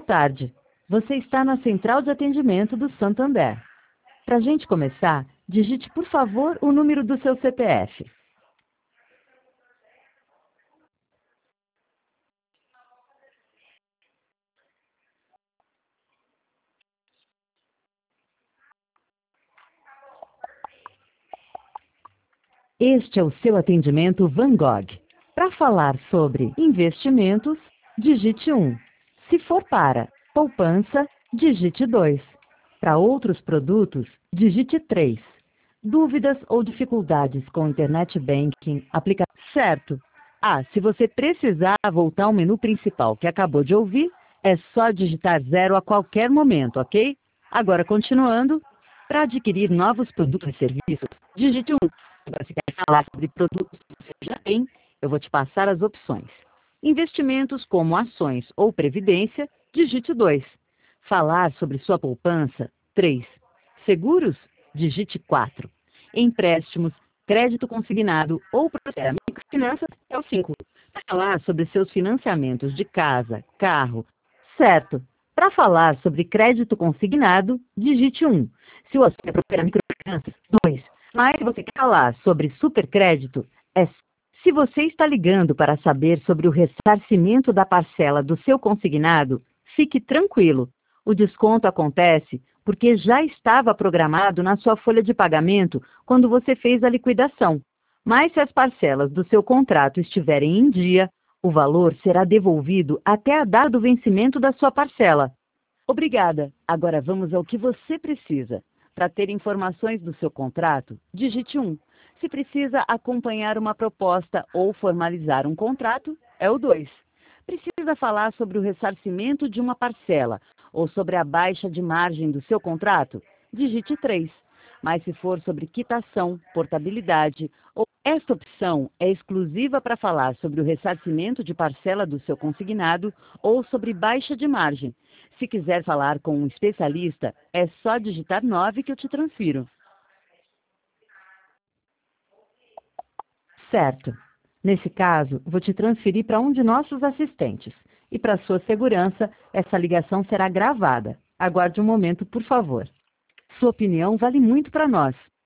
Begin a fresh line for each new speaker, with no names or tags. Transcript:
tarde. Você está na central de atendimento do Santander. Para a gente começar, digite, por favor, o número do seu CPF. Este é o seu atendimento Van Gogh. Para falar sobre investimentos, digite 1. Se for para poupança, digite 2. Para outros produtos, digite 3. Dúvidas ou dificuldades com Internet Banking, aplicação. Certo. Se você precisar voltar ao menu principal que acabou de ouvir, é só digitar 0 a qualquer momento, ok? Agora, continuando, para adquirir novos produtos e serviços, digite 1. Agora, se quer falar sobre produtos que você já tem, eu vou te passar as opções. Investimentos como ações ou previdência, digite 2. Falar sobre sua poupança, 3. Seguros, digite 4. Empréstimos, crédito consignado ou processo microfinanças, é o 5. Para falar sobre seus financiamentos de casa, carro, certo. Para falar sobre crédito consignado, digite 1. Se o assunto é procurar microfinanças, 2. Mas se você quer falar sobre supercrédito, é. Se você está ligando para saber sobre o ressarcimento da parcela do seu consignado, fique tranquilo. O desconto acontece porque já estava programado na sua folha de pagamento quando você fez a liquidação. Mas se as parcelas do seu contrato estiverem em dia, o valor será devolvido até a data do vencimento da sua parcela. Obrigada. Agora vamos ao que você precisa. Para ter informações do seu contrato, digite 1. Se precisa acompanhar uma proposta ou formalizar um contrato, é o 2. Precisa falar sobre o ressarcimento de uma parcela ou sobre a baixa de margem do seu contrato, digite 3. Mas se for sobre quitação, portabilidade ou esta opção é exclusiva para falar sobre o ressarcimento de parcela do seu consignado ou sobre baixa de margem. Se quiser falar com um especialista, é só digitar 9 que eu te transfiro. Certo. Nesse caso, vou te transferir para um de nossos assistentes. E para sua segurança, essa ligação será gravada. Aguarde um momento, por favor. Sua opinião vale muito para nós.